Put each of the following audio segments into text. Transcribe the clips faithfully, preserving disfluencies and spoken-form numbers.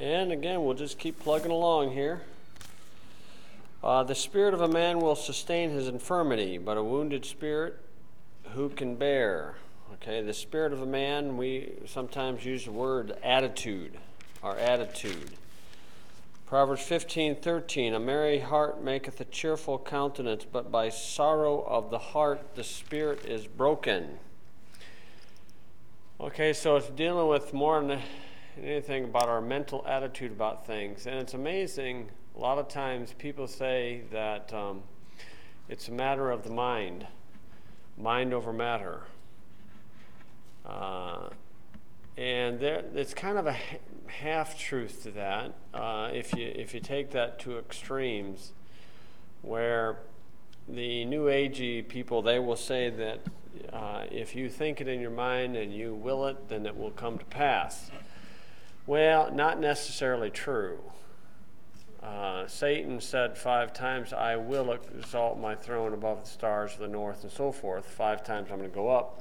And again, we'll just keep plugging along here. Uh, the spirit of a man will sustain his infirmity, but a wounded spirit who can bear? Okay, the spirit of a man, we sometimes use the word attitude, our attitude. Proverbs fifteen thirteen, a merry heart maketh a cheerful countenance, but by sorrow of the heart the spirit is broken. Okay, so it's dealing with more than anything about our mental attitude about things. And it's amazing, a lot of times people say that um, it's a matter of the mind, mind over matter. Uh, and there, it's kind of a half-truth to that, uh, if you if you take that to extremes, where the New Agey people, they will say that uh, if you think it in your mind and you will it, then it will come to pass. Well, not necessarily true. Uh, Satan said five times, I will exalt my throne above the stars of the north and so forth. Five times I'm going to go up.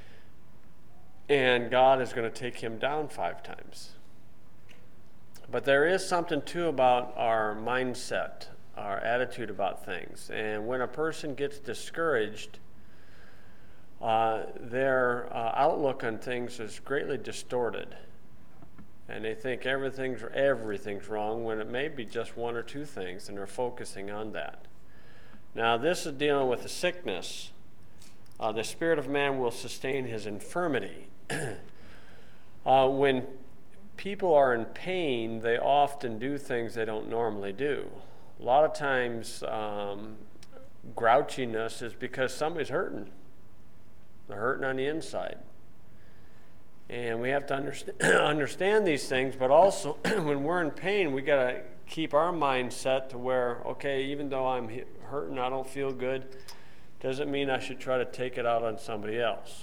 And God is going to take him down five times. But there is something, too, about our mindset, our attitude about things. And when a person gets discouraged, uh, their uh, outlook on things is greatly distorted. And they think everything's, everything's wrong when it may be just one or two things, and they're focusing on that. Now, this is dealing with a sickness. Uh, the spirit of man will sustain his infirmity. uh, when people are in pain, they often do things they don't normally do. A lot of times, um, grouchiness is because somebody's hurting. They're hurting on the inside. And we have to understand, understand these things, but also when we're in pain, we got to keep our mind set to where, okay, even though I'm hurting, I don't feel good, doesn't mean I should try to take it out on somebody else.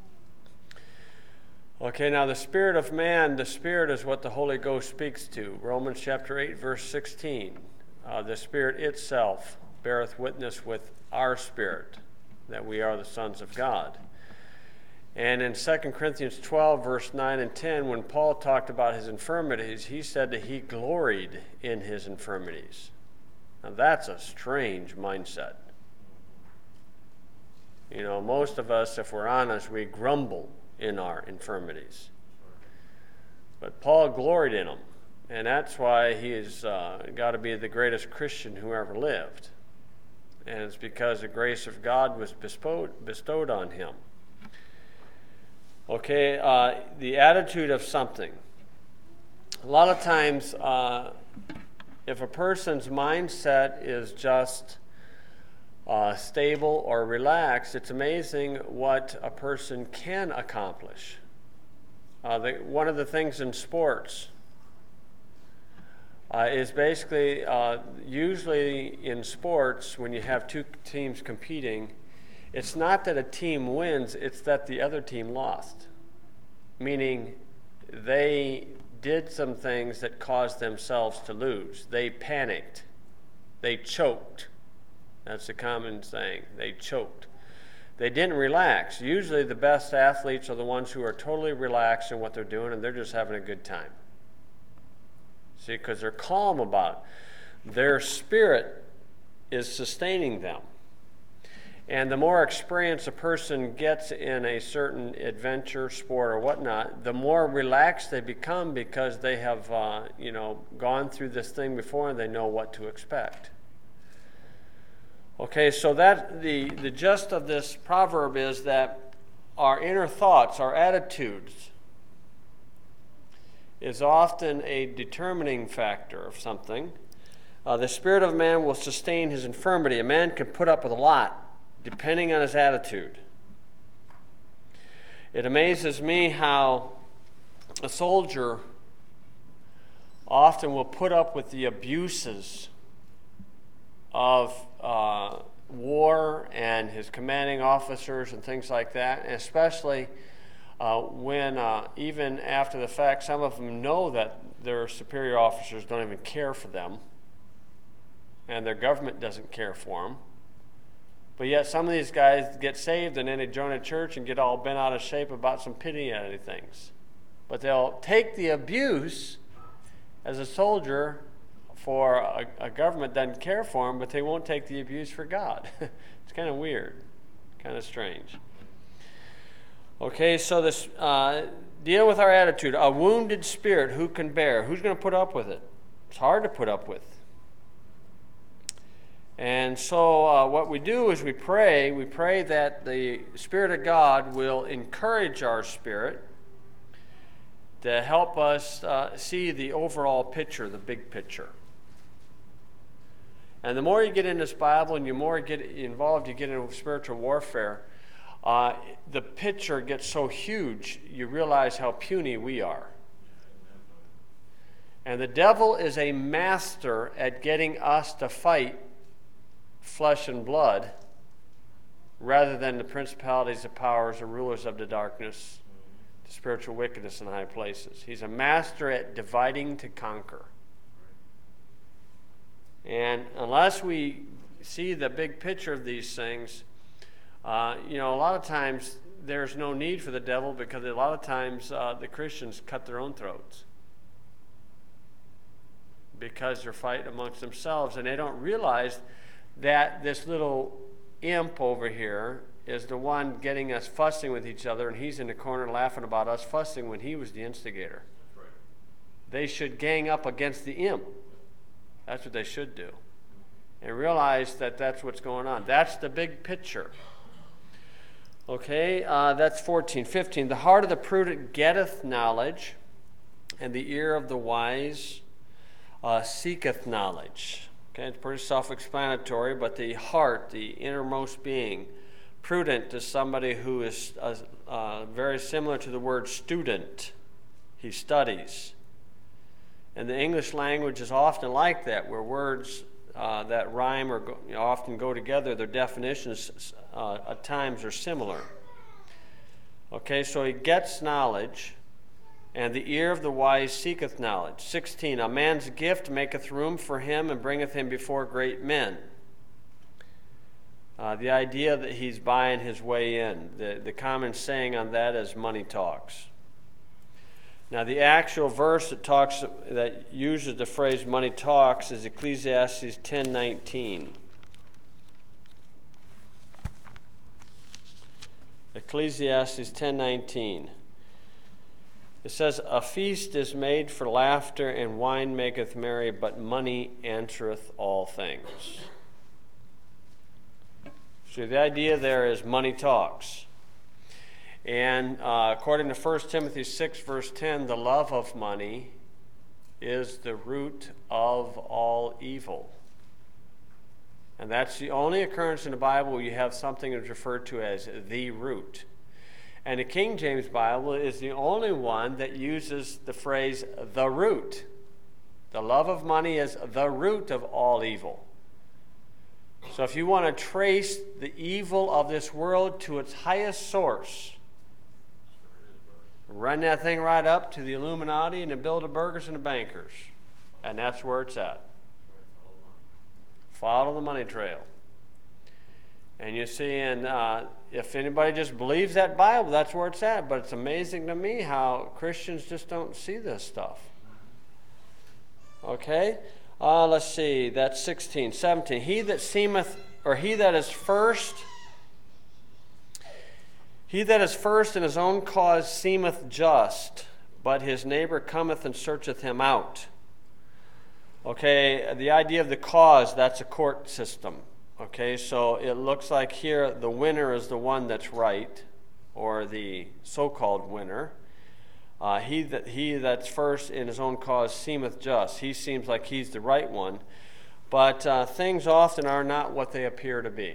Okay, now the spirit of man, the spirit is what the Holy Ghost speaks to. Romans chapter eight, verse sixteen. Uh, the spirit itself beareth witness with our spirit that we are the sons of God. And in Second Corinthians twelve, verse nine and ten, when Paul talked about his infirmities, he said that he gloried in his infirmities. Now that's a strange mindset. You know, most of us, if we're honest, we grumble in our infirmities. But Paul gloried in them, and that's why he has uh, got to be the greatest Christian who ever lived. And it's because the grace of God was bestowed, bestowed on him. Okay, uh, the attitude of something. A lot of times, uh, if a person's mindset is just uh, stable or relaxed, it's amazing what a person can accomplish. Uh, the, one of the things in sports uh, is basically, uh, usually in sports, when you have two teams competing, it's not that a team wins, it's that the other team lost. Meaning they did some things that caused themselves to lose. They panicked. They choked. That's a common saying. They choked. They didn't relax. Usually the best athletes are the ones who are totally relaxed in what they're doing and they're just having a good time. See, because they're calm about it. Their spirit is sustaining them. And the more experience a person gets in a certain adventure, sport, or whatnot, the more relaxed they become because they have, uh, you know, gone through this thing before and they know what to expect. Okay, so that the, the gist of this proverb is that our inner thoughts, our attitudes, is often a determining factor of something. Uh, the spirit of man will sustain his infirmity. A man can put up with a lot, depending on his attitude. It amazes me how a soldier often will put up with the abuses of uh, war and his commanding officers and things like that, and especially uh, when uh, even after the fact, some of them know that their superior officers don't even care for them, and their government doesn't care for them. But yet some of these guys get saved and then they join a church and get all bent out of shape about some pity things. But they'll take the abuse as a soldier for a, a government doesn't care for him, but they won't take the abuse for God. It's kind of weird, kind of strange. Okay, so this uh, deal with our attitude. A wounded spirit, who can bear? Who's going to put up with it? It's hard to put up with. And so uh, what we do is we pray. We pray that the Spirit of God will encourage our spirit to help us uh, see the overall picture, the big picture. And the more you get in this Bible and the more you get involved, you get into spiritual warfare, uh, the picture gets so huge, you realize how puny we are. And the devil is a master at getting us to fight flesh and blood rather than the principalities, the powers, the rulers of the darkness, the spiritual wickedness in high places. He's a master at dividing to conquer. And unless we see the big picture of these things, uh, you know, a lot of times there's no need for the devil, because a lot of times uh, the Christians cut their own throats because they're fighting amongst themselves, and they don't realize that this little imp over here is the one getting us fussing with each other, and he's in the corner laughing about us fussing when he was the instigator. Right. They should gang up against the imp. That's what they should do. And realize that that's what's going on. That's the big picture. Okay, uh, that's fourteen. fifteen. The heart of the prudent getteth knowledge, and the ear of the wise uh, seeketh knowledge. Okay, it's pretty self-explanatory, but the heart, the innermost being, prudent is somebody who is uh, uh, very similar to the word student. He studies. And the English language is often like that, where words uh, that rhyme or go, you know, often go together, their definitions uh, at times are similar. Okay, so he gets knowledge, and the ear of the wise seeketh knowledge. sixteen. A man's gift maketh room for him, and bringeth him before great men. Uh, the idea that he's buying his way in. The, the common saying on that is money talks. Now, the actual verse that talks that uses the phrase money talks is Ecclesiastes ten nineteen. Ecclesiastes ten nineteen. It says, a feast is made for laughter, and wine maketh merry, but money answereth all things. So the idea there is money talks. And uh, according to First Timothy six, verse ten, the love of money is the root of all evil. And that's the only occurrence in the Bible where you have something that's referred to as the root. And the King James Bible is the only one that uses the phrase the root. The love of money is the root of all evil. So if you want to trace the evil of this world to its highest source, run that thing right up to the Illuminati and the Bilderbergers and the bankers. And that's where it's at. Follow the money trail. And you see, and uh, if anybody just believes that Bible, that's where it's at. But it's amazing to me how Christians just don't see this stuff. Okay? Uh, let's see, that's sixteen. seventeen. He that seemeth, or he that is first... He that is first in his own cause seemeth just, but his neighbor cometh and searcheth him out. Okay, the idea of the cause, that's a court system. Okay, so it looks like here the winner is the one that's right, or the so-called winner. Uh, he that he that's first in his own cause seemeth just. He seems like he's the right one, but uh, things often are not what they appear to be.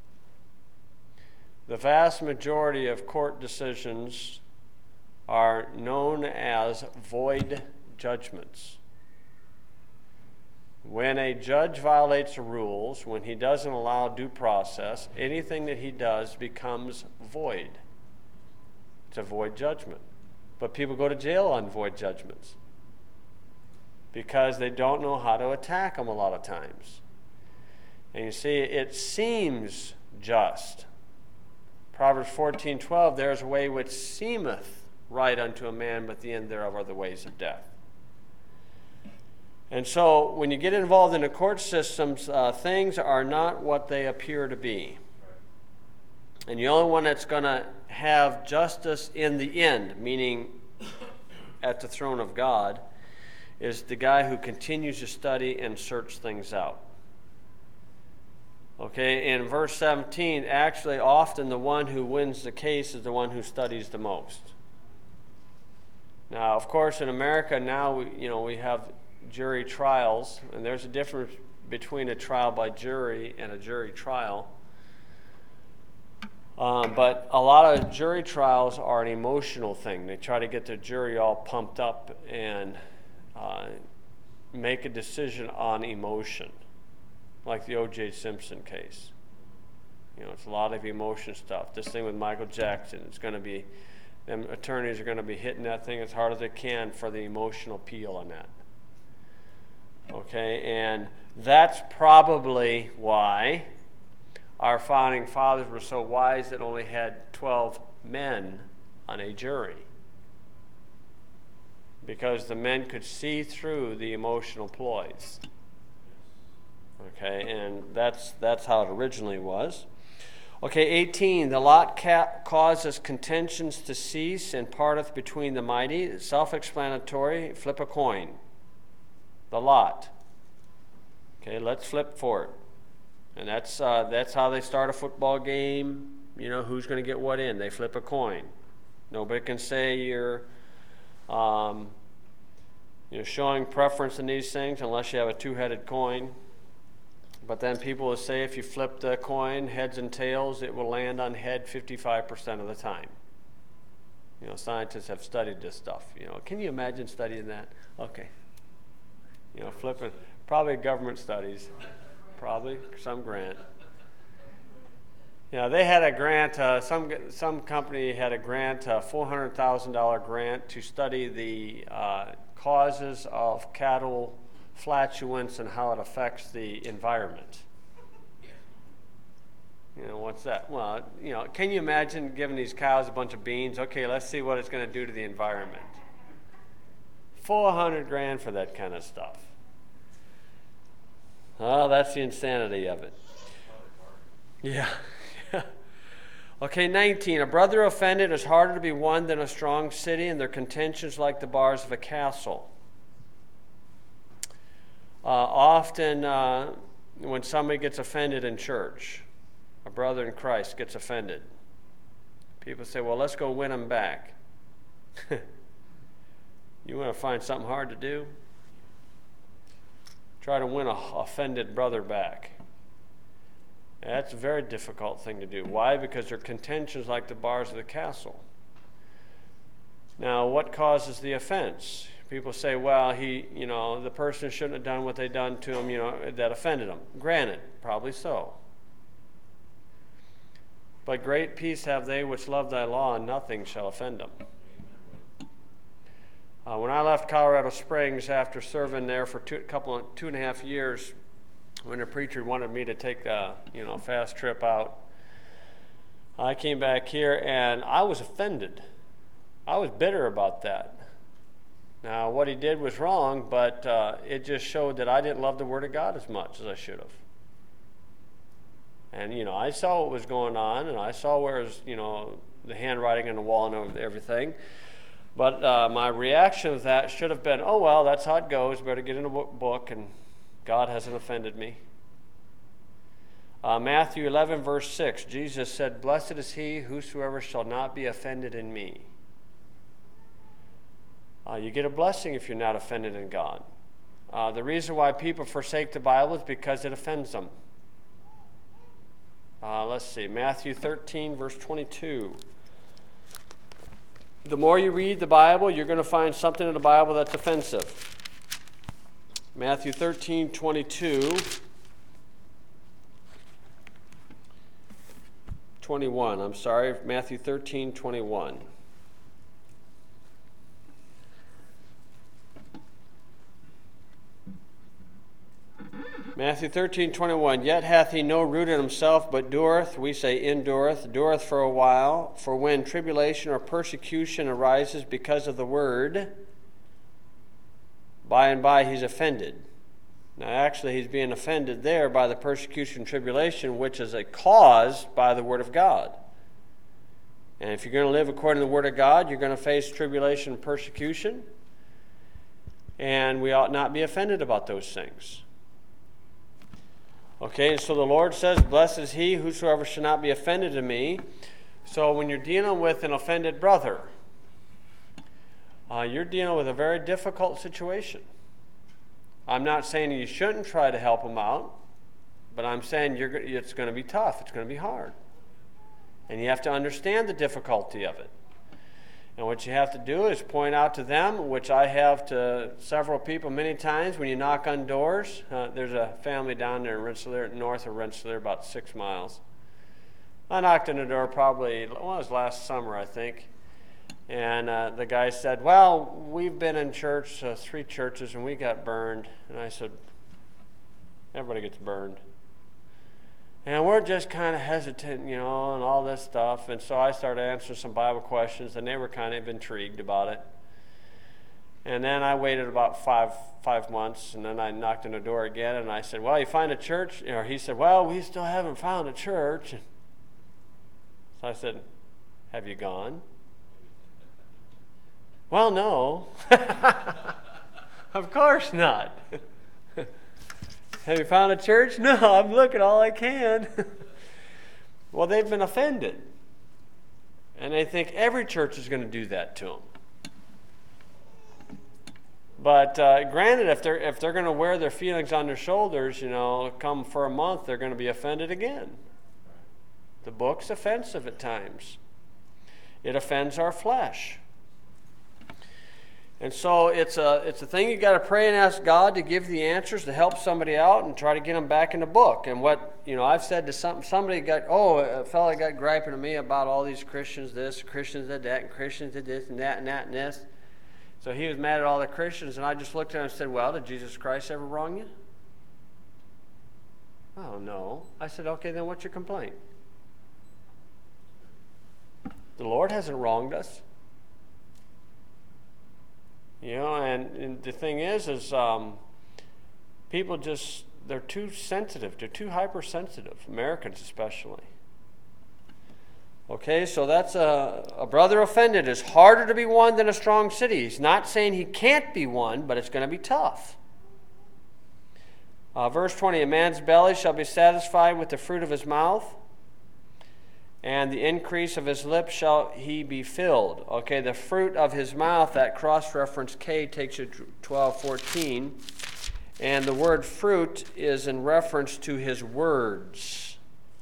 The vast majority of court decisions are known as void judgments. When a judge violates the rules, when he doesn't allow due process, anything that he does becomes void. It's a void judgment. But people go to jail on void judgments because they don't know how to attack them a lot of times. And you see, it seems just. Proverbs fourteen twelve, there is a way which seemeth right unto a man, but the end thereof are the ways of death. And so when you get involved in the court systems, uh, things are not what they appear to be. And the only one that's going to have justice in the end, meaning at the throne of God, is the guy who continues to study and search things out. Okay, in verse seventeen, actually often the one who wins the case is the one who studies the most. Now, of course, in America now, we, you know, we have jury trials, and there's a difference between a trial by jury and a jury trial. Um, but a lot of jury trials are an emotional thing. They try to get the jury all pumped up and uh, make a decision on emotion, like the O J Simpson case. You know, it's a lot of emotion stuff. This thing with Michael Jackson, it's going to be, them attorneys are going to be hitting that thing as hard as they can for the emotional appeal on that. Okay, and that's probably why our founding fathers were so wise that only had twelve men on a jury, because the men could see through the emotional ploys. Okay, and that's that's how it originally was. Okay, eighteen, the lot ca- causes contentions to cease and parteth between the mighty. Self-explanatory, flip a coin. The lot. Okay, let's flip for it. And that's uh, that's how they start a football game. You know, who's going to get what in? They flip a coin. Nobody can say you're um, you're showing preference in these things unless you have a two-headed coin. But then people will say if you flip the coin, heads and tails, it will land on head fifty-five percent of the time. You know, scientists have studied this stuff. You know, can you imagine studying that? Okay. You know, flipping, probably government studies. Probably some grant. Yeah, they had a grant. Uh, some some company had a grant, a four hundred thousand dollar grant to study the uh, causes of cattle flatulence and how it affects the environment. You know, what's that? Well, you know, can you imagine giving these cows a bunch of beans? Okay, let's see what it's going to do to the environment. Four hundred grand for that kind of stuff. Oh, that's the insanity of it. Yeah. Okay, nineteen. A brother offended is harder to be won than a strong city, and their contentions like the bars of a castle. Uh, often, uh, when somebody gets offended in church, a brother in Christ gets offended, people say, well, let's go win them back. You want to find something hard to do? Try to win a offended brother back. That's a very difficult thing to do. Why? Because their contentions like the bars of the castle. Now, what causes the offense? People say, well, he, you know, the person shouldn't have done what they done to him, you know, that offended him. Granted, probably so. But great peace have they which love thy law, and nothing shall offend them. Uh, when I left Colorado Springs after serving there for two, couple of, two and a half years, when the preacher wanted me to take a you know fast trip out, I came back here and I was offended. I was bitter about that. Now, what he did was wrong, but uh, it just showed that I didn't love the Word of God as much as I should have. And you know, I saw what was going on, and I saw where was you know the handwriting on the wall and everything. But uh, my reaction to that should have been, oh, well, that's how it goes. Better get in a book, and God hasn't offended me. Uh, Matthew eleven, verse six, Jesus said, blessed is he whosoever shall not be offended in me. Uh, you get a blessing if you're not offended in God. Uh, the reason why people forsake the Bible is because it offends them. Uh, let's see, Matthew thirteen, verse twenty-two. The more you read the Bible, you're going to find something in the Bible that's offensive. Matthew thirteen, twenty-two, twenty-one. I'm sorry, Matthew thirteen, twenty-one. Matthew thirteen, twenty-one. Yet hath he no root in himself, but doeth, we say endureth, doeth for a while. For when tribulation or persecution arises because of the word, by and by he's offended. Now actually he's being offended there by the persecution and tribulation, which is a caused by the Word of God. And if you're going to live according to the Word of God, you're going to face tribulation and persecution. And we ought not be offended about those things. Okay, and so the Lord says, blessed is he whosoever shall not be offended of me. So when you're dealing with an offended brother, uh, you're dealing with a very difficult situation. I'm not saying you shouldn't try to help him out, but I'm saying you're, it's going to be tough. It's going to be hard. And you have to understand the difficulty of it. And what you have to do is point out to them, which I have to several people many times when you knock on doors. Uh, there's a family down there in Rensselaer, north of Rensselaer, about six miles. I knocked on the door probably, well, it was last summer, I think. And uh, the guy said, well, we've been in church, uh, three churches, and we got burned. And I said, everybody gets burned. And we're just kind of hesitant, you know, and all this stuff. And so I started answering some Bible questions, and they were kind of intrigued about it. And then I waited about five five months, and then I knocked on the door again, and I said, well, you find a church? Or he said, well, we still haven't found a church. So I said, have you gone? Well, no. Of course not. Have you found a church? No, I'm looking all I can. Well, they've been offended. And they think every church is going to do that to them. But uh, granted, if they're, if they're going to wear their feelings on their shoulders, you know, come for a month, they're going to be offended again. The book's offensive at times. It offends our flesh. And so it's a, it's a thing you got to pray and ask God to give the answers to help somebody out and try to get them back in the book. And what, you know, I've said to some, somebody got, oh, a fella got griping to me about all these Christians this, Christians did that, and Christians did this and that and that and this. So he was mad at all the Christians, and I just looked at him and said, well, did Jesus Christ ever wrong you? Oh, no. I said, okay, then what's your complaint? The Lord hasn't wronged us. You know, and, and the thing is, is um, people just, they're too sensitive. They're too hypersensitive, Americans especially. Okay, so that's a, a brother offended is harder to be won than a strong city. He's not saying he can't be won, but it's going to be tough. Uh, verse twenty, a man's belly shall be satisfied with the fruit of his mouth, and the increase of his lips shall he be filled. Okay, the fruit of his mouth, that cross-reference K takes you to twelve fourteen. And the word fruit is in reference to his words.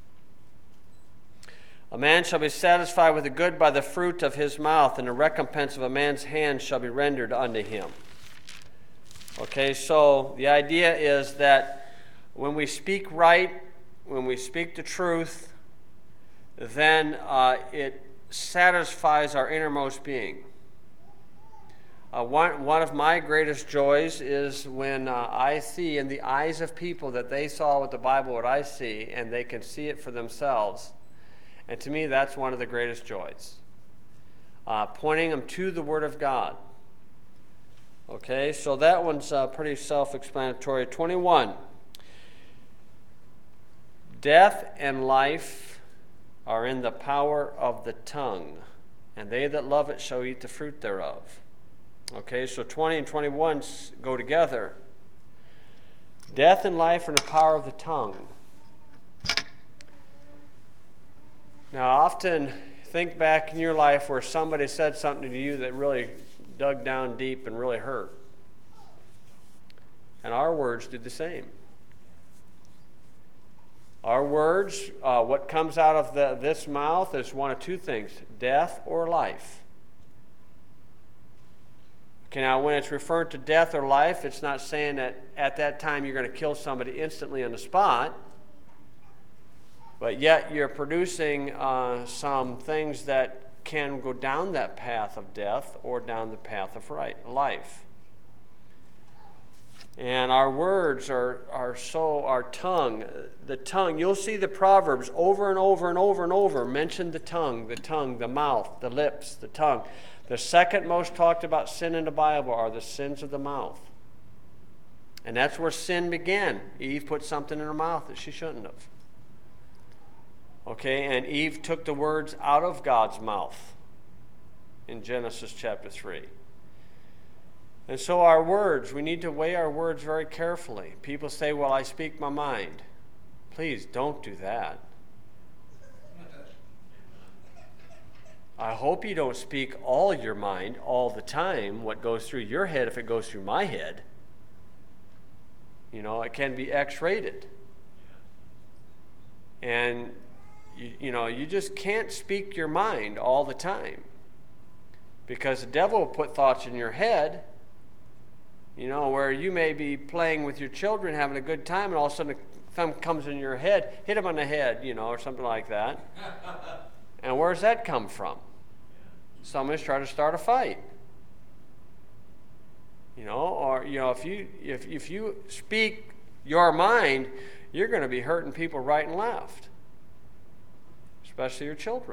A man shall be satisfied with the good by the fruit of his mouth, and the recompense of a man's hand shall be rendered unto him. Okay, so the idea is that when we speak right, when we speak the truth, then uh, it satisfies our innermost being. Uh, one, one of my greatest joys is when uh, I see in the eyes of people that they saw with the Bible what I see, and they can see it for themselves. And to me, that's one of the greatest joys. Uh, pointing them to the Word of God. Okay, so that one's uh, pretty self-explanatory. twenty-one. Death and life are in the power of the tongue, and they that love it shall eat the fruit thereof. Okay, so twenty and twenty-one go together. Death and life are in the power of the tongue. Now, often think back in your life where somebody said something to you that really dug down deep and really hurt. And our words do the same. Our words, uh, what comes out of the, this mouth is one of two things, death or life. Okay, now when it's referring to death or life, it's not saying that at that time you're going to kill somebody instantly on the spot, but yet you're producing uh, some things that can go down that path of death or down the path of right, life. And our words are, are so, our tongue, the tongue, you'll see the Proverbs over and over and over and over mention the tongue, the tongue, the mouth, the lips, the tongue. The second most talked about sin in the Bible are the sins of the mouth. And that's where sin began. Eve put something in her mouth that she shouldn't have. Okay, and Eve took the words out of God's mouth in Genesis chapter three. And so our words, we need to weigh our words very carefully. People say, well, I speak my mind. Please don't do that. I hope you don't speak all your mind all the time, what goes through your head if it goes through my head. You know, it can be X-rated. And, you, you know, you just can't speak your mind all the time. Because the devil will put thoughts in your head, you know, where you may be playing with your children, having a good time, and all of a sudden something comes in your head, hit him on the head, you know, or something like that. And where's that come from? Somebody's trying to start a fight. You know, or, you know, if you if if you speak your mind, you're going to be hurting people right and left, especially your children.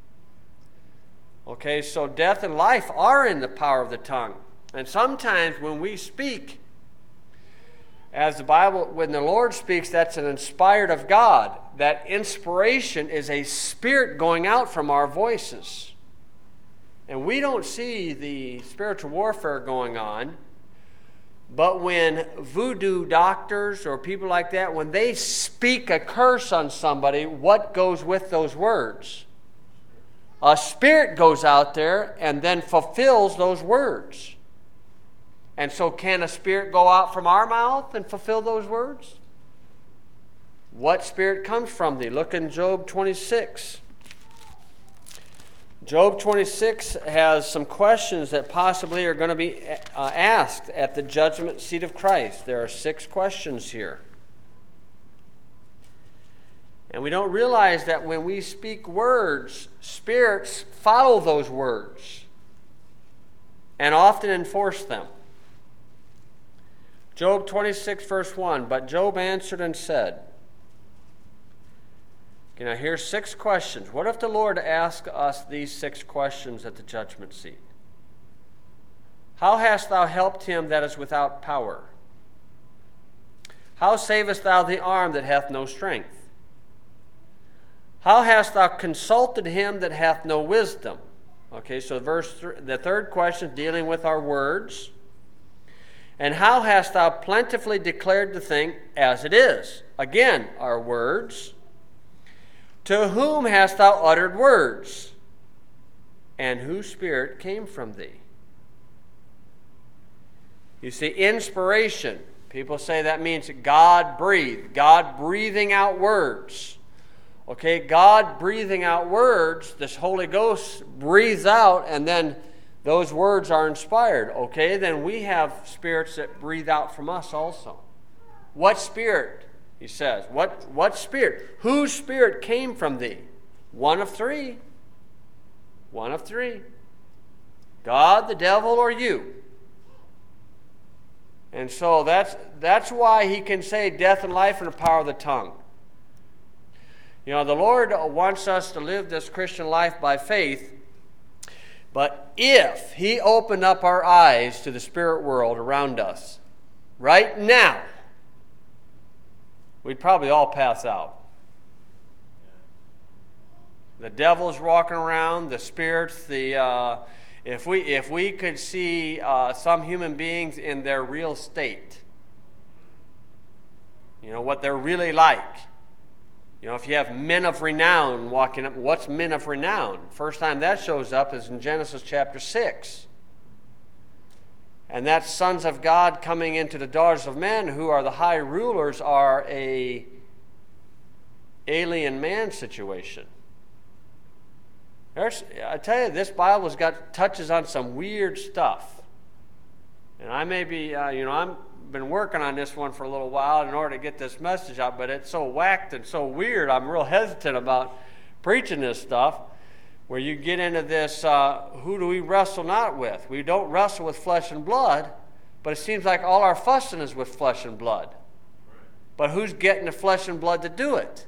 Okay, so death and life are in the power of the tongue. And sometimes when we speak, as the Bible, when the Lord speaks, that's an inspired of God. That inspiration is a spirit going out from our voices. And we don't see the spiritual warfare going on. But when voodoo doctors or people like that, when they speak a curse on somebody, what goes with those words? A spirit goes out there and then fulfills those words. And so can a spirit go out from our mouth and fulfill those words? What spirit comes from thee? Look in Job twenty-six. Job twenty-six has some questions that possibly are going to be uh, asked at the judgment seat of Christ. There are six questions here. And we don't realize that when we speak words, spirits follow those words and often enforce them. Job twenty-six, verse one, but Job answered and said, okay, now here's six questions. What if the Lord asked us these six questions at the judgment seat? How hast thou helped him that is without power? How savest thou the arm that hath no strength? How hast thou consulted him that hath no wisdom? Okay, so verse th- the third question is dealing with our words. And how hast thou plentifully declared the thing as it is? Again, our words. To whom hast thou uttered words? And whose spirit came from thee? You see, inspiration. People say that means God breathed. God breathing out words. Okay, God breathing out words, this Holy Ghost breathes out, and then those words are inspired. Okay, then we have spirits that breathe out from us also. What spirit? He says. What, what spirit? Whose spirit came from thee? One of three. One of three. God, the devil, or you. And so that's, that's why he can say death and life in the power of the tongue. You know, the Lord wants us to live this Christian life by faith, but if he opened up our eyes to the spirit world around us right now, we'd probably all pass out. The devil's walking around, the spirits, the uh, if we if we could see uh, some human beings in their real state, you know, what they're really like. You know, if you have men of renown walking up, what's men of renown? First time that shows up is in Genesis chapter six. And that's sons of God coming into the daughters of men, who are the high rulers, are a alien man situation. There's, I tell you, this Bible's got touches on some weird stuff. And I may be, uh, you know, I'm been working on this one for a little while in order to get this message out, but it's so whacked and so weird, I'm real hesitant about preaching this stuff, where you get into this, uh, who do we wrestle not with? We don't wrestle with flesh and blood, but it seems like all our fussing is with flesh and blood. But who's getting the flesh and blood to do it?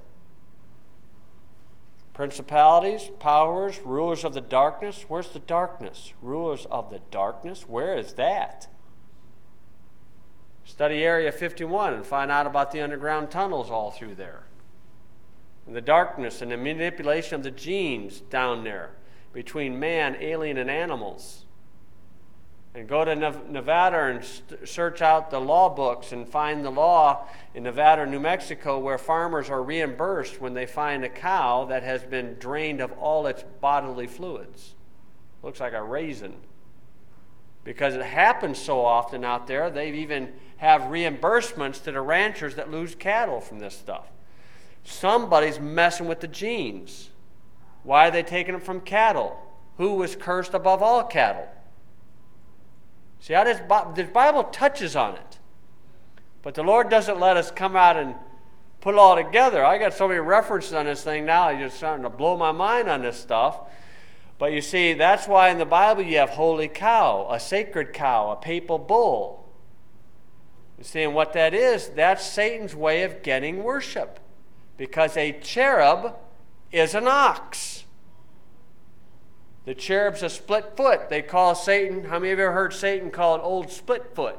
Principalities, powers, rulers of the darkness. Where's the darkness? Rulers of the darkness? Where is that? Study Area fifty-one and find out about the underground tunnels all through there. And the darkness and the manipulation of the genes down there between man, alien, and animals. And go to Nevada and search out the law books and find the law in Nevada or New Mexico where farmers are reimbursed when they find a cow that has been drained of all its bodily fluids. Looks like a raisin. Because it happens so often out there, they even have reimbursements to the ranchers that lose cattle from this stuff. Somebody's messing with the genes. Why are they taking them from cattle? Who was cursed above all cattle? See how this, this Bible touches on it. But the Lord doesn't let us come out and put it all together. I got so many references on this thing now, it's just starting to blow my mind on this stuff. But you see, that's why in the Bible you have holy cow, a sacred cow, a papal bull. You see, and what that is, that's Satan's way of getting worship. Because a cherub is an ox. The cherub's a split foot. They call Satan, how many of you ever heard Satan called old split foot?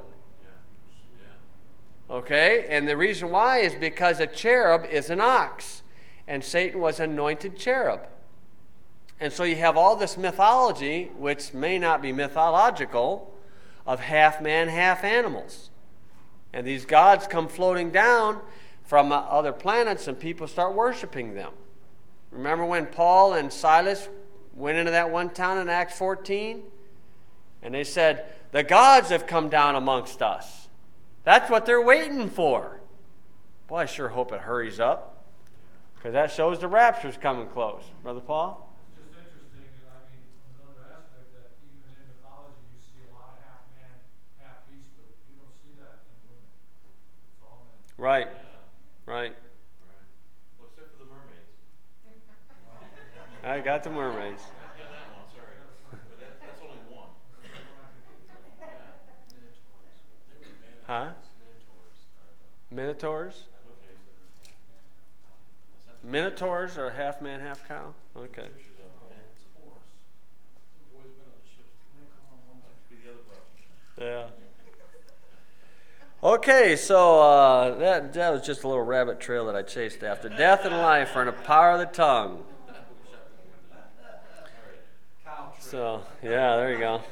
Okay, and the reason why is because a cherub is an ox, and Satan was an anointed cherub. And so you have all this mythology, which may not be mythological, of half man, half animals. And these gods come floating down from other planets, and people start worshiping them. Remember when Paul and Silas went into that one town in Acts fourteen? And they said, the gods have come down amongst us. That's what they're waiting for. Boy, I sure hope it hurries up, because that shows the rapture's coming close. Brother Paul? It's just interesting, I mean, another aspect that even in mythology you see a lot of half man, half beast, but you don't see that in women. It's all men. Right, Yeah. right. Right. Well, except for the mermaids. I got the mermaids. Yeah, that one, sorry. But that, that's only one. Yeah. Huh? Minotaurs? Minotaurs are half man, half cow? Okay. Yeah. Okay, so uh, that, that was just a little rabbit trail that I chased after. Death and life are in the power of the tongue. So, yeah, there you go.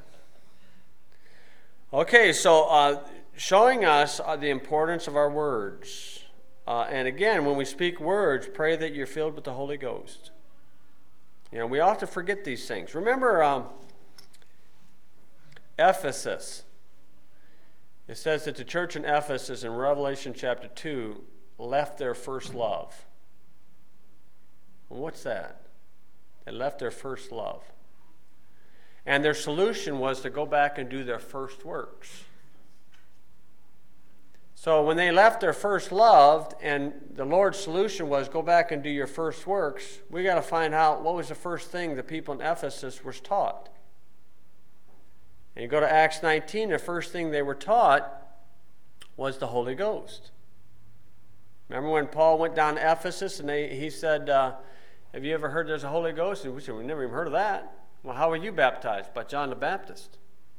Okay, so uh, showing us uh, the importance of our words. Uh, and again, when we speak words, pray that you're filled with the Holy Ghost. You know, we often forget these things. Remember um, Ephesus. It says that the church in Ephesus in Revelation chapter two left their first love. Well, what's that? They left their first love. And their solution was to go back and do their first works. So when they left their first love, and the Lord's solution was go back and do your first works, we got to find out what was the first thing the people in Ephesus was taught. And you go to Acts nineteen, the first thing they were taught was the Holy Ghost. Remember when Paul went down to Ephesus and they, he said, uh, have you ever heard there's a Holy Ghost? And we said, we never even heard of that. Well, how were you baptized? By John the Baptist.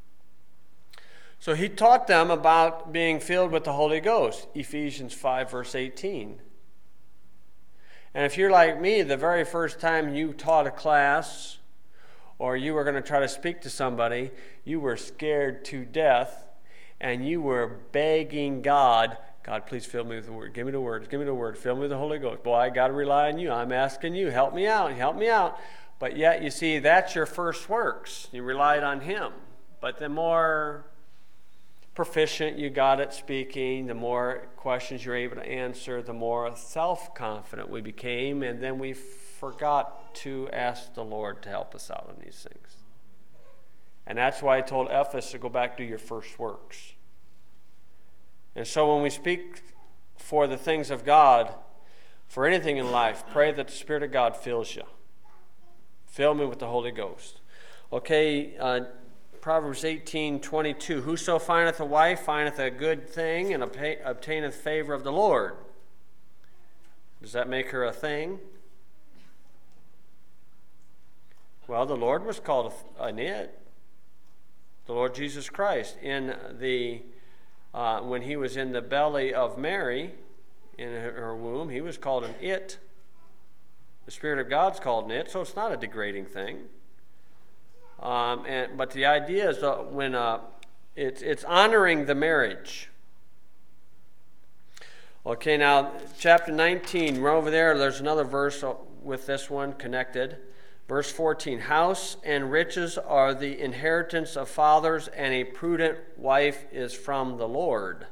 So he taught them about being filled with the Holy Ghost, Ephesians five, verse eighteen. And if you're like me, the very first time you taught a class or you were going to try to speak to somebody, you were scared to death and you were begging God, God, please fill me with the word. Give me the words. Give me the word. Fill me with the Holy Ghost. Boy, I got to rely on you. I'm asking you. Help me out. Help me out. But yet, you see, that's your first works. You relied on him. But the more proficient you got at speaking, the more questions you're able to answer, the more self-confident we became, and then we forgot to ask the Lord to help us out on these things. And that's why I told Ephesus to go back to your first works. And so when we speak for the things of God, for anything in life, pray that the Spirit of God fills you. Fill me with the Holy Ghost. Okay, uh, Proverbs eighteen twenty-two. Whoso findeth a wife findeth a good thing and obtaineth favor of the Lord. Does that make her a thing? Well, the Lord was called an it. The Lord Jesus Christ. In the Uh, when he was in the belly of Mary, in her, her womb, he was called an it. The Spirit of God's called an it, so it's not a degrading thing. Um, and but the idea is uh, when uh, it's it's honoring the marriage. Okay, now chapter nineteen, we're over there. There's another verse with this one connected. Verse fourteen, house and riches are the inheritance of fathers, and a prudent wife is from the Lord.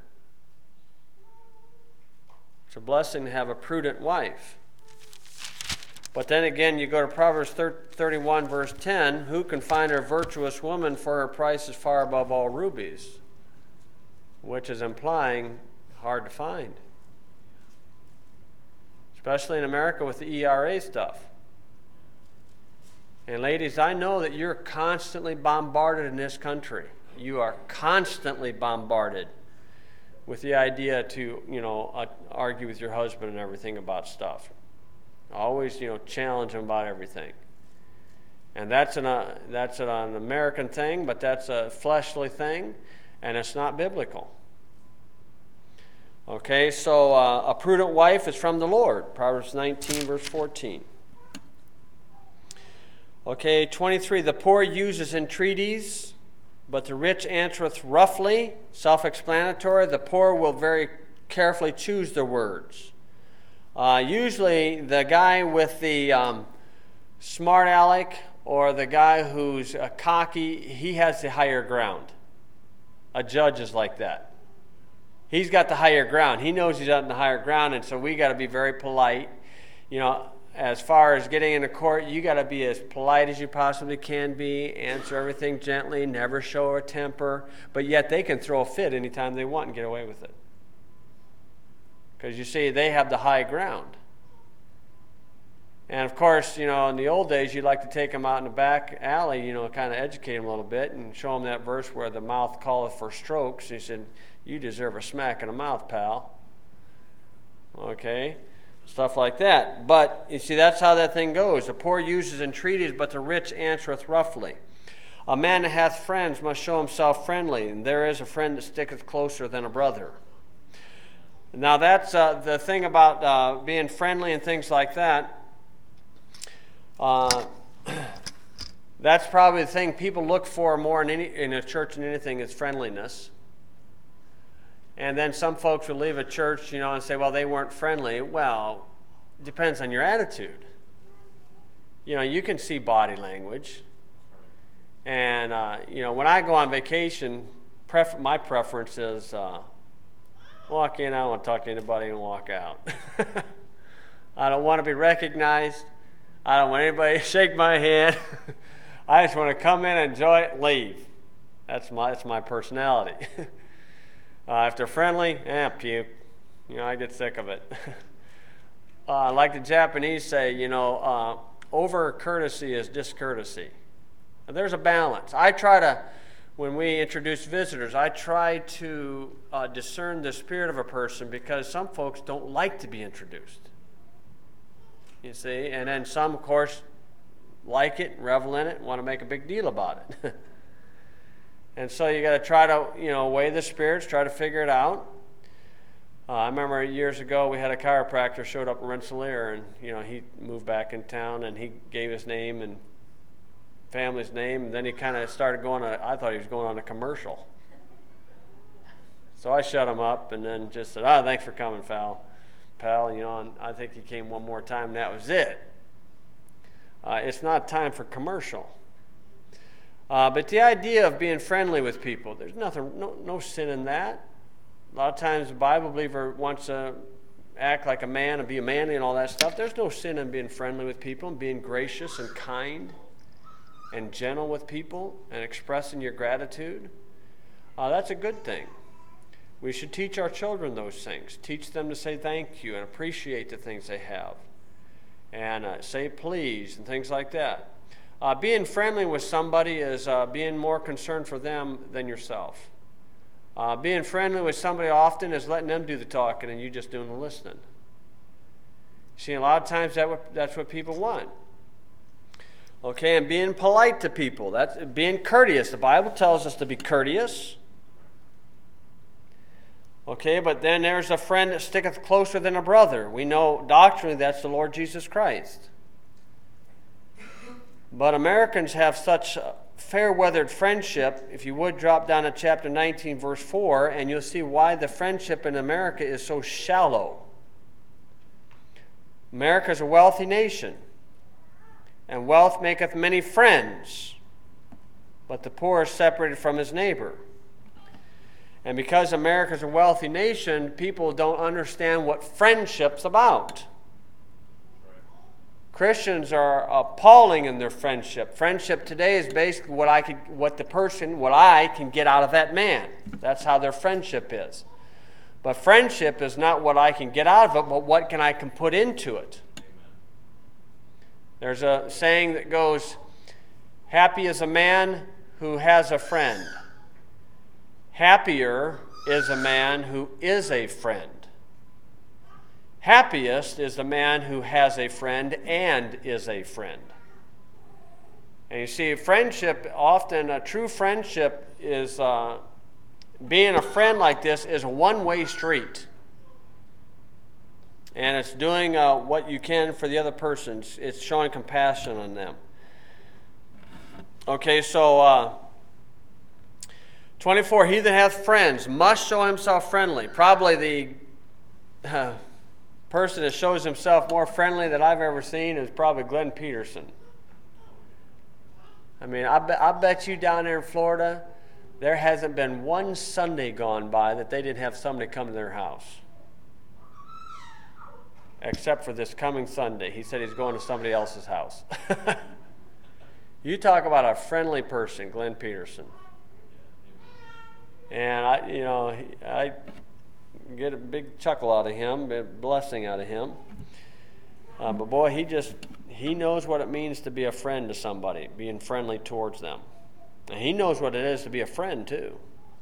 It's a blessing to have a prudent wife. But then again, you go to Proverbs thirty-one, verse ten, who can find a virtuous woman, for her price is far above all rubies? Which is implying hard to find. Especially in America with the E R A stuff. And ladies, I know that you're constantly bombarded in this country. You are constantly bombarded with the idea to, you know, uh, argue with your husband and everything about stuff. Always, you know, challenge him about everything. And that's an uh, that's an, an American thing, but that's a fleshly thing, and it's not biblical. Okay, so uh, a prudent wife is from the Lord. Proverbs nineteen, verse fourteen. Okay, twenty-three, the poor uses entreaties, but the rich answereth roughly. Self-explanatory. The poor will very carefully choose their words. Uh, usually the guy with the um, smart aleck or the guy who's uh, cocky, he has the higher ground. A judge is like that. He's got the higher ground. He knows he's on the higher ground, and so we got to be very polite. You know, as far as getting into court, you got to be as polite as you possibly can be, answer everything gently, never show a temper, but yet they can throw a fit anytime they want and get away with it. Because you see, they have the high ground. And of course, you know, in the old days, you'd like to take them out in the back alley, you know, kind of educate them a little bit and show them that verse where the mouth calleth for strokes. He said, you deserve a smack in the mouth, pal. Okay? Stuff like that. But, you see, that's how that thing goes. The poor uses entreaties, but the rich answereth roughly. A man that hath friends must show himself friendly, and there is a friend that sticketh closer than a brother. Now, that's uh, the thing about uh, being friendly and things like that. Uh, that's probably the thing people look for more in, any, in a church than anything is friendliness. And then some folks will leave a church, you know, and say, well, they weren't friendly. Well, it depends on your attitude. You know, you can see body language. And, uh, you know, when I go on vacation, pref- my preference is uh, walk in, I don't want to talk to anybody, and walk out. I don't want to be recognized. I don't want anybody to shake my hand. I just want to come in, enjoy it, leave. That's my, that's my personality. Uh, if they're friendly, eh, puke. You know, I get sick of it. uh, like the Japanese say, you know, uh, over courtesy is discourtesy. And there's a balance. I try to, when we introduce visitors, I try to uh, discern the spirit of a person, because some folks don't like to be introduced. You see? And then some, of course, like it, revel in it, and want to make a big deal about it. And so you got to try to, you know, weigh the spirits, try to figure it out. Uh, I remember years ago we had a chiropractor showed up in Rensselaer, and, you know, he moved back in town, and he gave his name and family's name, and then he kind of started going on, I thought he was going on a commercial. So I shut him up and then just said, oh, thanks for coming, pal. Pal, you know, and I think he came one more time, and that was it. Uh, it's not time for commercial. Uh, but the idea of being friendly with people, there's nothing, no, no sin in that. A lot of times the Bible believer wants to act like a man and be a manly and all that stuff. There's no sin in being friendly with people and being gracious and kind and gentle with people and expressing your gratitude. Uh, that's a good thing. We should teach our children those things. Teach them to say thank you and appreciate the things they have. And uh, say please and things like that. Uh, being friendly with somebody is uh, being more concerned for them than yourself. Uh, being friendly with somebody often is letting them do the talking and you just doing the listening. See, a lot of times that what, that's what people want. Okay, and being polite to people. That's being courteous. The Bible tells us to be courteous. Okay, but then there's a friend that sticketh closer than a brother. We know doctrinally that's the Lord Jesus Christ. But Americans have such fair-weathered friendship. If you would drop down to chapter nineteen, verse four, and you'll see why the friendship in America is so shallow. America is a wealthy nation, and wealth maketh many friends, but the poor is separated from his neighbor. And because America is a wealthy nation, people don't understand what friendship's about. Christians are appalling in their friendship. Friendship today is basically what I could, what the person, what I can get out of that man. That's how their friendship is. But friendship is not what I can get out of it, but what can I can put into it. There's a saying that goes, happy is a man who has a friend. Happier is a man who is a friend. Happiest is the man who has a friend and is a friend. And you see, friendship, often a true friendship is, uh, being a friend like this is a one-way street. And it's doing uh, what you can for the other person. It's showing compassion on them. Okay, so uh, twenty-four, he that hath friends must show himself friendly. Probably the uh, person that shows himself more friendly that I've ever seen is probably Glenn Peterson. I mean, I, be, I bet you down there in Florida, there hasn't been one Sunday gone by that they didn't have somebody come to their house. Except for this coming Sunday. He said he's going to somebody else's house. You talk about a friendly person, Glenn Peterson. And I, you know, I get a big chuckle out of him, a blessing out of him. Uh, but boy, he just, he knows what it means to be a friend to somebody, being friendly towards them. And he knows what it is to be a friend too.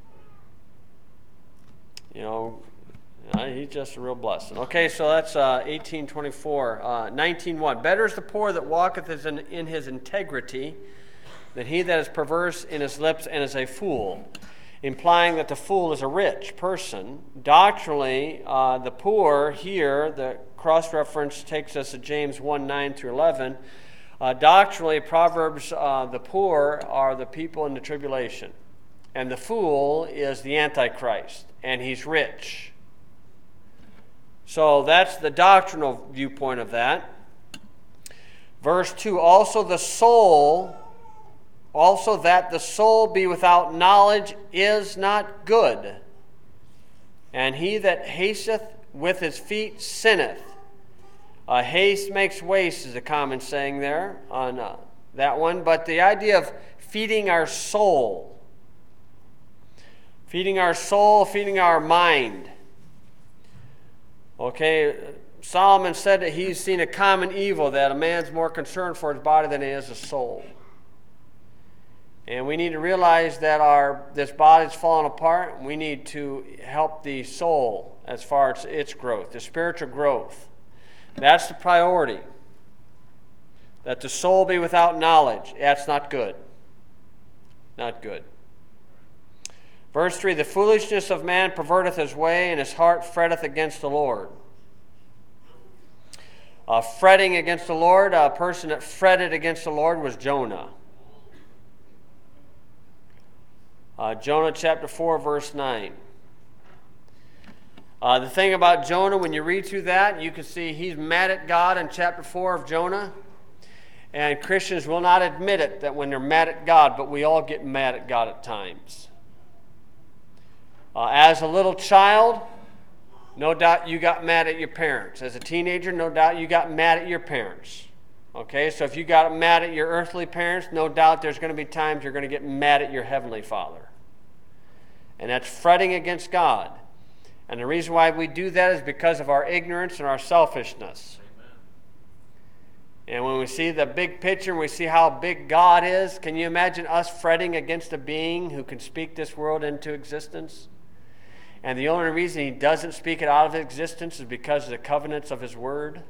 You know, uh, he's just a real blessing. Okay, so that's uh, eighteen twenty-four. Uh, nineteen one. Better is the poor that walketh in, in his integrity than he that is perverse in his lips and is a fool. Implying that the fool is a rich person. Doctrinally, uh, the poor here, the cross-reference takes us to James one, nine through eleven. Uh, doctrinally, Proverbs, uh, the poor are the people in the tribulation. And the fool is the Antichrist, and he's rich. So that's the doctrinal viewpoint of that. Verse two, also the soul... Also that the soul be without knowledge is not good. And he that hasteth with his feet sinneth. Uh, haste makes waste is a common saying there on uh, that one. But the idea of feeding our soul. Feeding our soul, feeding our mind. Okay, Solomon said that he's seen a common evil, that a man's more concerned for his body than he is his soul. And we need to realize that our this body's falling apart. We need to help the soul as far as its growth, the spiritual growth. That's the priority. That the soul be without knowledge. That's not good. Not good. Verse three, the foolishness of man perverteth his way, and his heart fretteth against the Lord. Uh, fretting against the Lord, a person that fretted against the Lord was Jonah. Uh, Jonah chapter four, verse nine. Uh, the thing about Jonah, when you read through that, you can see he's mad at God in chapter four of Jonah. And Christians will not admit it, that when they're mad at God, but we all get mad at God at times. Uh, as a little child, no doubt you got mad at your parents. As a teenager, no doubt you got mad at your parents. Okay, so if you got mad at your earthly parents, no doubt there's going to be times you're going to get mad at your heavenly Father. And that's fretting against God. And the reason why we do that is because of our ignorance and our selfishness. Amen. And when we see the big picture and we see how big God is, can you imagine us fretting against a being who can speak this world into existence? And the only reason he doesn't speak it out of existence is because of the covenants of his word?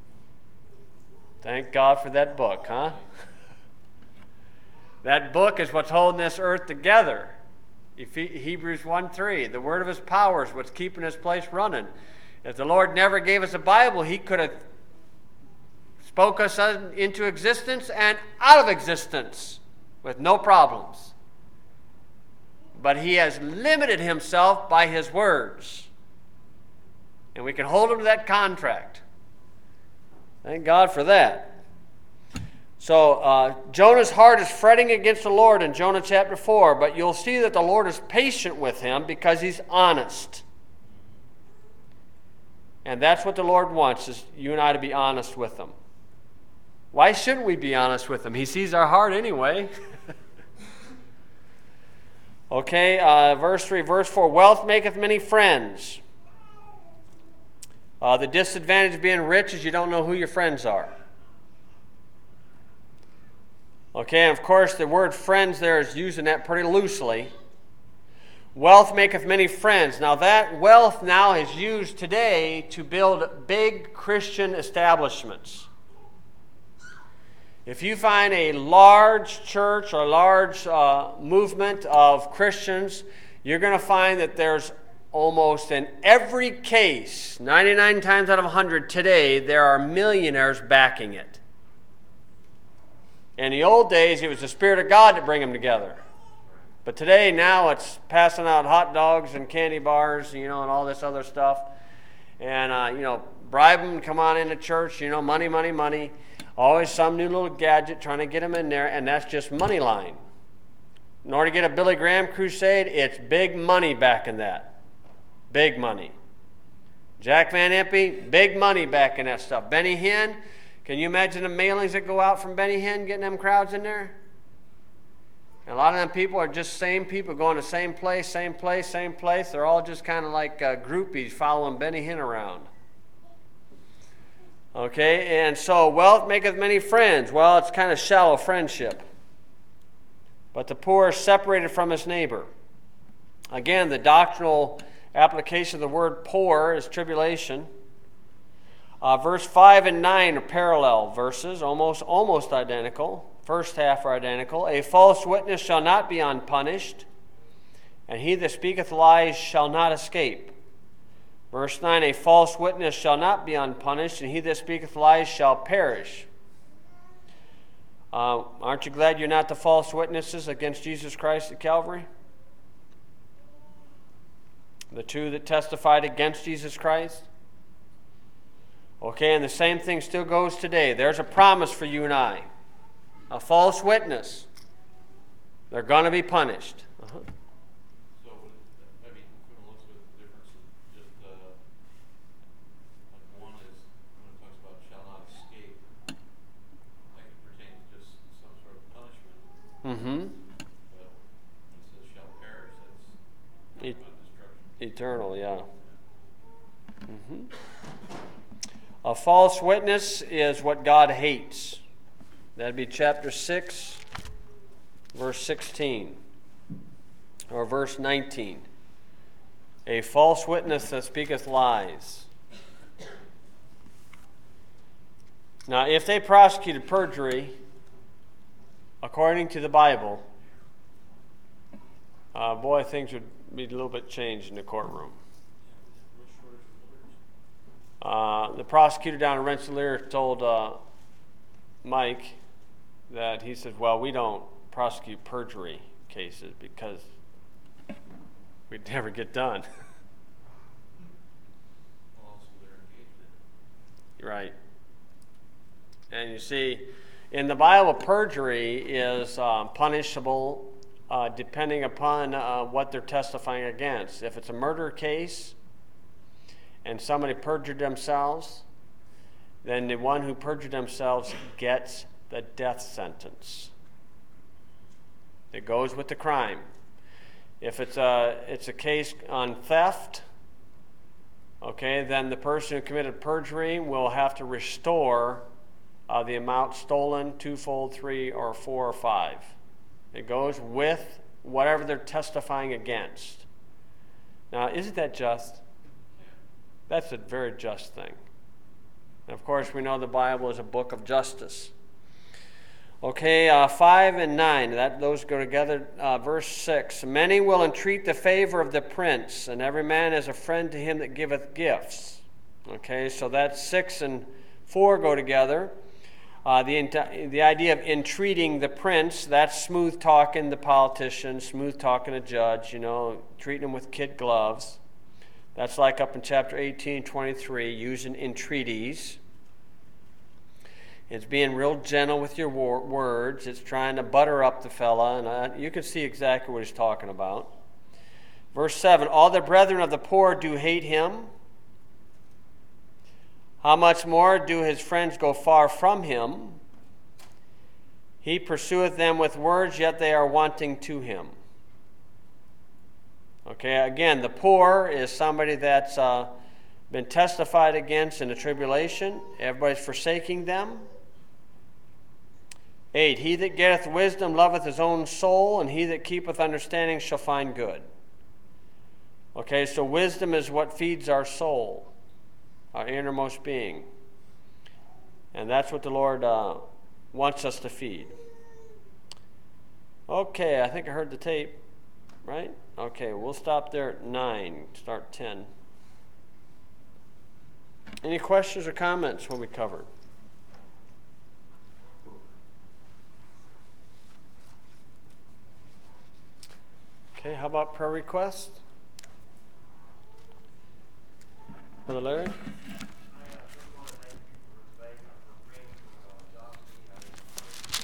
Thank God for that book, huh? That book is what's holding this earth together. If he, Hebrews one three, the word of his power is what's keeping this place running. If the Lord never gave us a Bible, he could have spoke us into existence and out of existence with no problems. But he has limited himself by his words. And we can hold him to that contract. Thank God for that. So uh, Jonah's heart is fretting against the Lord in Jonah chapter four, but you'll see that the Lord is patient with him because he's honest. And that's what the Lord wants, is you and I to be honest with him. Why shouldn't we be honest with him? He sees our heart anyway. Okay, uh, verse three. Verse four, wealth maketh many friends. Uh, the disadvantage of being rich is you don't know who your friends are. Okay, and of course the word friends there is using that pretty loosely. Wealth maketh many friends. Now that wealth now is used today to build big Christian establishments. If you find a large church or a large uh, movement of Christians, you're going to find that there's almost in every case, ninety-nine times out of one hundred today, there are millionaires backing it. In the old days, it was the Spirit of God that bring them together. But today, now it's passing out hot dogs and candy bars, you know, and all this other stuff. And, uh, you know, bribe them, come on into church, you know, money, money, money. Always some new little gadget trying to get them in there, and that's just money line. In order to get a Billy Graham crusade, it's big money back in that. Big money. Jack Van Impe, big money back in that stuff. Benny Hinn, can you imagine the mailings that go out from Benny Hinn getting them crowds in there? And a lot of them people are just same people going to the same place, same place, same place. They're all just kind of like uh, groupies following Benny Hinn around. Okay, and so wealth maketh many friends. Well, it's kind of shallow friendship. But the poor is separated from his neighbor. Again, the doctrinal application of the word poor is tribulation. Uh, verse five and nine are parallel verses, almost, almost identical. First half are identical. A false witness shall not be unpunished, and he that speaketh lies shall not escape. Verse nine, a false witness shall not be unpunished, and he that speaketh lies shall perish. Uh, aren't you glad you're not the false witnesses against Jesus Christ at Calvary? The two that testified against Jesus Christ? Okay, and the same thing still goes today. There's a promise for you and I. A false witness. They're going to be punished. Uh-huh. So, I mean, from the looks of it, the difference is just, uh, like one is, when it talks about shall not escape, I think it pertains to just some sort of punishment. Mm-hmm. But when it says shall perish, that's E- about destruction. Eternal, yeah. Mm-hmm. A false witness is what God hates. That'd be chapter six, verse sixteen, or verse nineteen. A false witness that speaketh lies. Now, if they prosecuted perjury, according to the Bible, uh, boy, things would be a little bit changed in the courtroom. Uh, the prosecutor down in Rensselaer told uh, Mike that he said, well, we don't prosecute perjury cases because we'd never get done. Well, also they're engaged in it. Right. And you see, in the Bible, perjury is um, punishable uh, depending upon uh, what they're testifying against. If it's a murder case and somebody perjured themselves, then the one who perjured themselves gets the death sentence. It goes with the crime. If it's a, it's a case on theft, okay, then the person who committed perjury will have to restore uh, the amount stolen, twofold, three, or four, or five. It goes with whatever they're testifying against. Now, isn't that just? That's a very just thing. And of course, we know the Bible is a book of justice. Okay, uh, five and nine, that, those go together. Uh, verse six, many will entreat the favor of the prince, and every man is a friend to him that giveth gifts. Okay, so that's six and four go together. Uh, the, the idea of entreating the prince, that's smooth talking the politician, smooth talking a judge, you know, treating him with kid gloves. That's like up in chapter eighteen, twenty-three, using entreaties. It's being real gentle with your wor- words. It's trying to butter up the fella, and uh, you can see exactly what he's talking about. Verse seven, all the brethren of the poor do hate him. How much more do his friends go far from him? He pursueth them with words, yet they are wanting to him. Okay, again, the poor is somebody that's uh, been testified against in the tribulation. Everybody's forsaking them. Eight, he that getteth wisdom loveth his own soul, and he that keepeth understanding shall find good. Okay, so wisdom is what feeds our soul, our innermost being. And that's what the Lord uh, wants us to feed. Okay, I think I heard the tape, right? Okay, we'll stop there at nine, start ten. Any questions or comments when we covered? Okay, how about prayer requests? Brother Larry?